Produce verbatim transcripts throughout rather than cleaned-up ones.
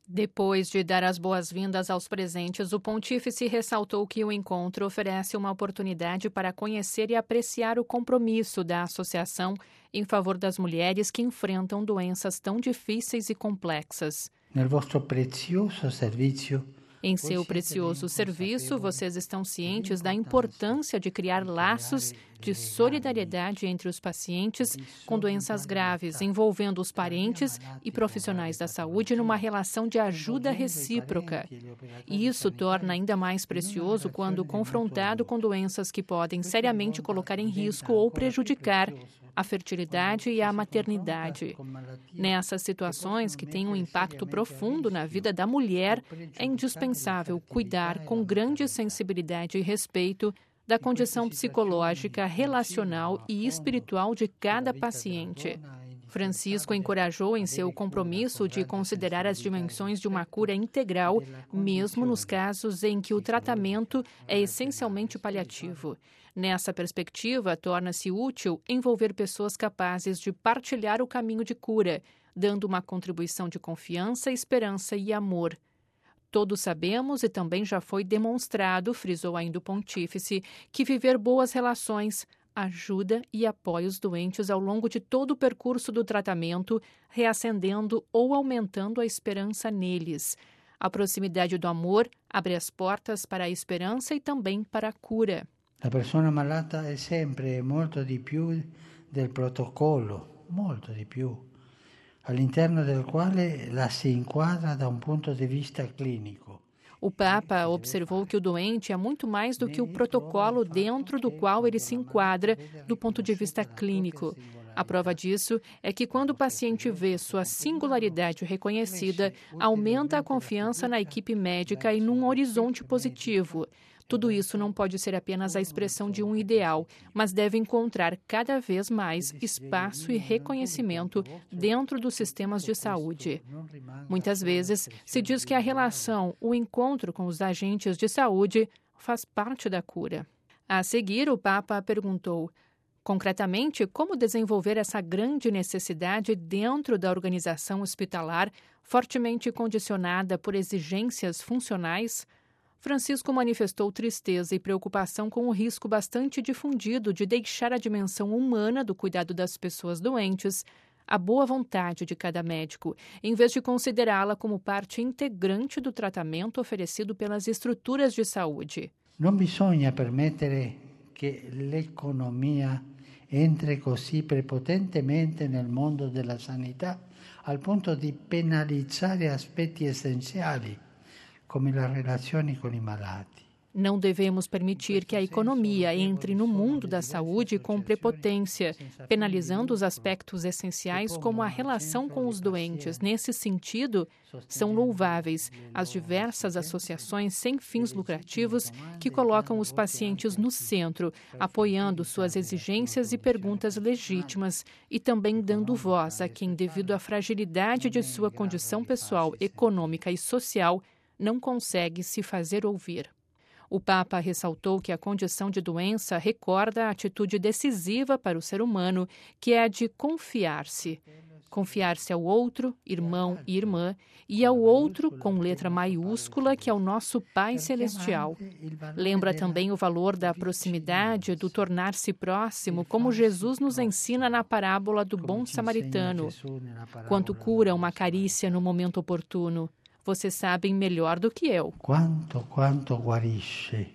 Depois de dar as boas-vindas aos presentes, o pontífice ressaltou que o encontro oferece uma oportunidade para conhecer e apreciar o compromisso da associação em favor das mulheres que enfrentam doenças tão difíceis e complexas. Nel vostro prezioso servizio, Em seu precioso serviço, vocês estão cientes da importância de criar laços de solidariedade entre os pacientes com doenças graves, envolvendo os parentes e profissionais da saúde numa relação de ajuda recíproca. E isso torna ainda mais precioso quando confrontado com doenças que podem seriamente colocar em risco ou prejudicar a fertilidade e a maternidade. Nessas situações que têm um impacto profundo na vida da mulher, é indispensável cuidar com grande sensibilidade e respeito da condição psicológica, relacional e espiritual de cada paciente. Francisco encorajou em seu compromisso de considerar as dimensões de uma cura integral, mesmo nos casos em que o tratamento é essencialmente paliativo. Nessa perspectiva, torna-se útil envolver pessoas capazes de partilhar o caminho de cura, dando uma contribuição de confiança, esperança e amor. Todos sabemos, e também já foi demonstrado, frisou ainda o pontífice, que viver boas relações ajuda e apoia os doentes ao longo de todo o percurso do tratamento, reacendendo ou aumentando a esperança neles. A proximidade do amor abre as portas para a esperança e também para a cura. La persona malata è sempre molto di più del protocollo, molto di più, all'interno del quale la si inquadra da un punto di vista clinico. O Papa observou que o doente é muito mais do que o protocolo dentro do qual ele se enquadra do ponto de vista clínico. A prova disso é que quando o paciente vê sua singularidade reconhecida, aumenta a confiança na equipe médica e num horizonte positivo. Tudo isso não pode ser apenas a expressão de um ideal, mas deve encontrar cada vez mais espaço e reconhecimento dentro dos sistemas de saúde. Muitas vezes se diz que a relação, o encontro com os agentes de saúde faz parte da cura. A seguir, o Papa perguntou: concretamente, como desenvolver essa grande necessidade dentro da organização hospitalar, fortemente condicionada por exigências funcionais? Francisco manifestou tristeza e preocupação com o risco bastante difundido de deixar a dimensão humana do cuidado das pessoas doentes, a boa vontade de cada médico, em vez de considerá-la como parte integrante do tratamento oferecido pelas estruturas de saúde. Non bisogna permettere che l'economia entri così prepotentemente nel mondo della sanità al punto di penalizzare aspetti essenziali come le relazioni con i malati. Não devemos permitir que a economia entre no mundo da saúde com prepotência, penalizando os aspectos essenciais como a relação com os doentes. Nesse sentido, são louváveis as diversas associações sem fins lucrativos que colocam os pacientes no centro, apoiando suas exigências e perguntas legítimas e também dando voz a quem, devido à fragilidade de sua condição pessoal, econômica e social, não consegue se fazer ouvir. O Papa ressaltou que a condição de doença recorda a atitude decisiva para o ser humano, que é a de confiar-se. Confiar-se ao outro, irmão e irmã, e ao outro com letra maiúscula, que é o nosso Pai Celestial. Lembra também o valor da proximidade, do tornar-se próximo, como Jesus nos ensina na parábola do bom samaritano. Quanto cura uma carícia no momento oportuno. Vocês sabem melhor do que eu. Quanto, quanto guarisce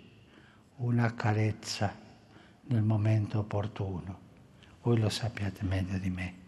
una carezza nel momento opportuno. Voi lo sappiate meglio di me.